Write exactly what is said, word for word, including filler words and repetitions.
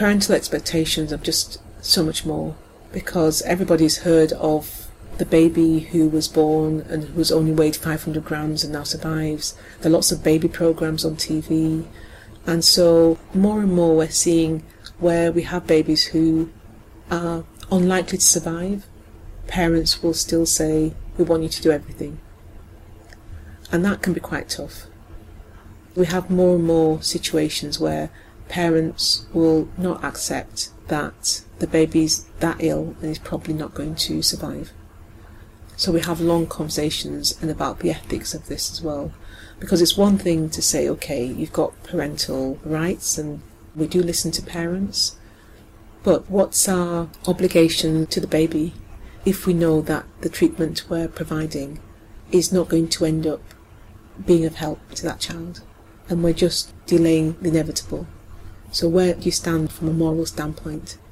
parental expectations are just so much more, because everybody's heard of the baby who was born and who's only weighed five hundred grams and now survives. There are lots of baby programs on T V, and so more and more we're seeing where we have babies who are unlikely to survive. Parents will still say, we want you to do everything, and that can be quite tough. We have more and more situations where parents will not accept that the baby's that ill and is probably not going to survive. So we have long conversations and about the ethics of this as well, because it's one thing to say, okay, you've got parental rights and we do listen to parents, but what's our obligation to the baby if we know that the treatment we're providing is not going to end up being of help to that child, and we're just delaying the inevitable? So where do you stand from a moral standpoint?